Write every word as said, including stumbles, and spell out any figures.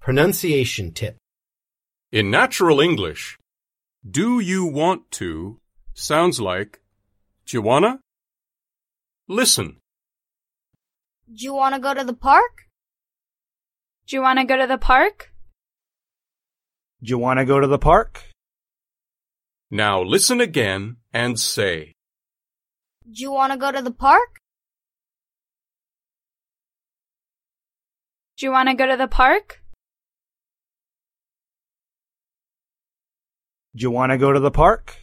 Pronunciation tip. In natural English, do you want to sounds like, do you wanna? Listen. Do you want to go to the park? Do you want to go to the park? Do you want to go to the park? Now listen again and say. Do you want to go to the park? Do you want to go to the park? Do you want to go to the park?